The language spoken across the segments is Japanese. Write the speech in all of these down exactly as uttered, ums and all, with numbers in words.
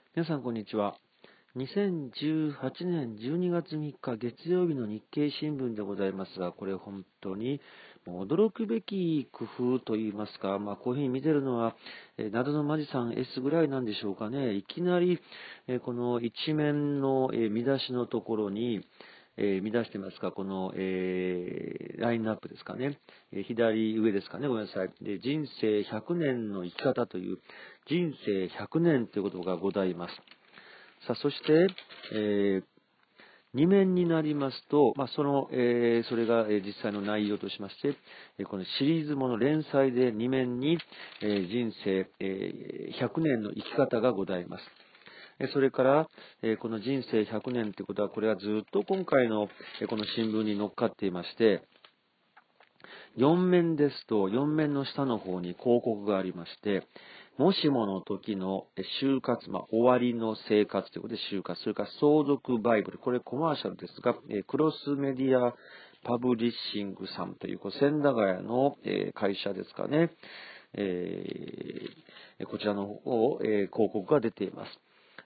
皆さん、こんにちは。にせんじゅうはちねんじゅうにがつみっか月曜日の日経新聞でございますが、これ本当に驚くべき工夫といいますか、まあ、こういうふうに見てるのは、えー、灘のマジさん S ぐらいなんでしょうかね。いきなり、えーこの一面の、えー見出しのところに、えー見出してますか、この、えーラインナップですかね。えー左上ですかね、ごめんなさい。で、人生ひゃくねんの生き方という、人生ひゃくねんということがございます。さあ、そして、えー、に面になりますと、まあ、その、えー、それが、えー実際の内容としまして、えーこのシリーズもの連載でに面に、えー人生、えーひゃくねんの生き方がございます。えーそれから、えーこの人生ひゃくねんということは、これはずっと今回の、えーこの新聞に乗っかっていまして、よん面ですと、よん面の下の方に広告がありまして、もしもの時の就活、まあ、終わりの生活ということで就活、それから相続バイブル、これコマーシャルですが、クロスメディアパブリッシングさんという、千駄ヶ谷の会社ですかね、えーこちらの方、えー広告が出ています。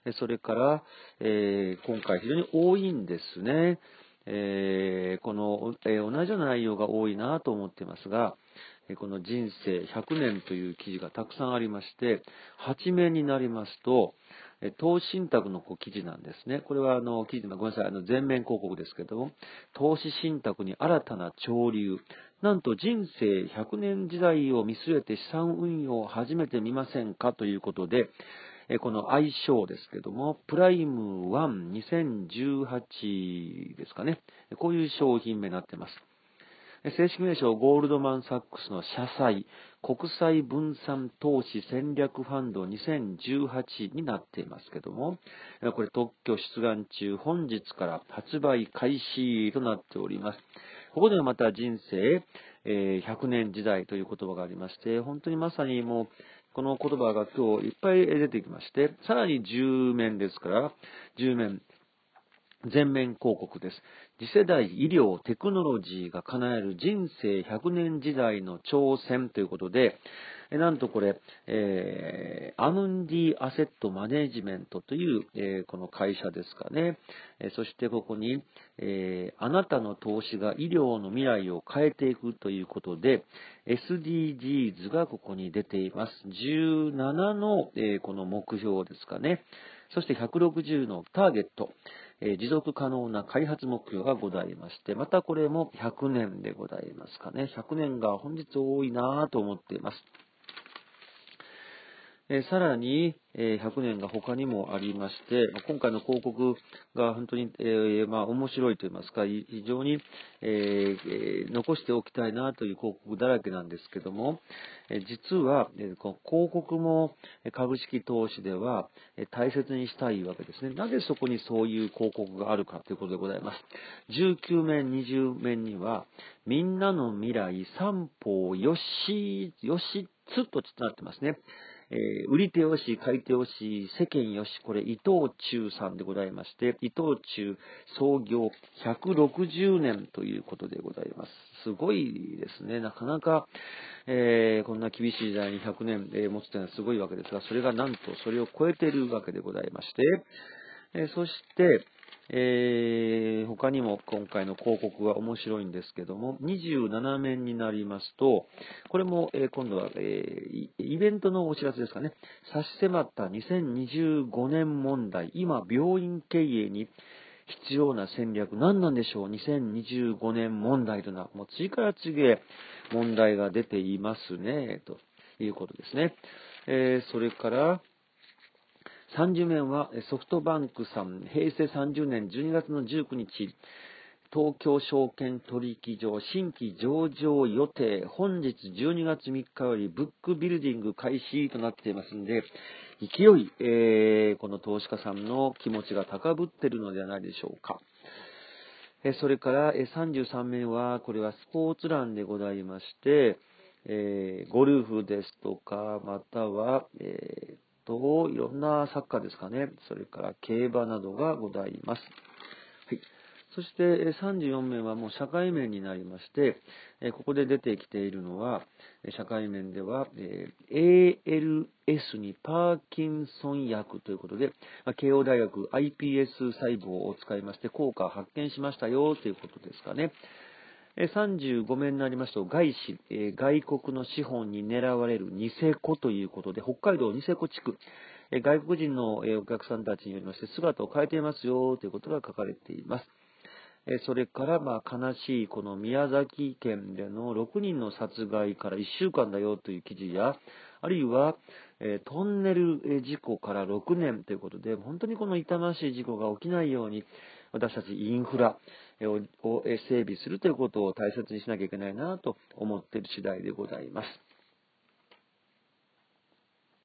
それから、えー今回非常に多いんですね。えーこの、えー同じような内容が多いなと思っていますが、えーこの人生ひゃくねんという記事がたくさんありまして、はち面になりますと、えー投資信託のこう記事なんですね。これはあの記事のごめんなさい、あの全面広告ですけども、投資信託に新たな潮流、なんと人生ひゃくねん時代を見据えて資産運用を始めてみませんかということで、えこの愛称ですけども、プライムワンにせんじゅうはちですかね。こういう商品名になっています。正式名称、ゴールドマンサックスの社債、国際分散投資戦略ファンドにせんじゅうはちになっていますけども、これ特許出願中、本日から発売開始となっております。ここではまた人生、えーひゃくねん時代という言葉がありまして、本当にまさにもう、この言葉が今日いっぱい出てきまして、さらにじゅう面ですから、じゅう面、全面広告です。次世代医療テクノロジーが叶える人生ひゃくねん時代の挑戦ということで、なんとこれ、えーアムンディアセットマネジメントという、えーこの会社ですかね。えーそしてここに、えーあなたの投資が医療の未来を変えていくということで、エスディージーズ がここに出ています。じゅうななの、えーこの目標ですかね。そしてひゃくろくじゅうのターゲット。えー持続可能な開発目標がございまして、またこれもひゃくねんでございますかね。ひゃくねんが本日多いなぁと思っています。えーさらに、えーひゃくねんが他にもありまして、まあ今回の広告が本当に、えーまあ、面白いと言いますか、い非常に、えーえー残しておきたいなという広告だらけなんですけども、えー実は、えーこの広告もえー株式投資ではえー大切にしたいわけですね。なぜそこにそういう広告があるかということでございます。じゅうきゅう面、にじゅう面には、みんなの未来三方よし、よしつとなってますね。えー売り手よし、買い手よし、世間よし、これ伊藤忠さんでございまして、伊藤忠創業ひゃくろくじゅうねんということでございます。すごいですね。なかなか、えーこんな厳しい時代にひゃくねん、えー持つというのはすごいわけですが、それがなんとそれを超えているわけでございまして、えーそして、えー他にも今回の広告は面白いんですけども、にじゅうなな面になりますと、これも、えー今度は、えーイベントのお知らせですかね。差し迫ったにせんにじゅうごねん問題、今、病院経営に必要な戦略、何なんでしょう。にせんにじゅうごねん問題というのは、もう次から次へ問題が出ていますね、ということですね。えーそれから、さんじゅう面はソフトバンクさん、平成さんじゅうねんじゅうにがつのじゅうくにち、東京証券取引所新規上場予定、本日じゅうにがつみっかよりブックビルディング開始となっていますので、勢い、えーこの投資家さんの気持ちが高ぶっているのではないでしょうか。えそれからえさんじゅうさん面は、これはスポーツ欄でございまして、えーゴルフですとか、または、えーと、いろんなサッカーですかね。それから競馬などがございます。はい。 そしてさんじゅうよんめんはもう社会面になりまして、ここで出てきているのは、社会面では エーエルエス にパーキンソン薬ということで、慶応大学 アイピーエス 細胞を使いまして効果を発見しましたよということですかね。さんじゅうごめんになりますと、外資、外国の資本に狙われるニセコということで、北海道ニセコ地区、外国人のお客さんたちによりまして姿を変えていますよということが書かれています。それから、まあ、悲しいこの宮崎県でのろくにんの殺害からいっしゅうかんだよという記事や、あるいは、トンネル事故からろくねんということで、本当にこの痛ましい事故が起きないように、私たちインフラを整備するということを大切にしなきゃいけないなと思っている次第でございます。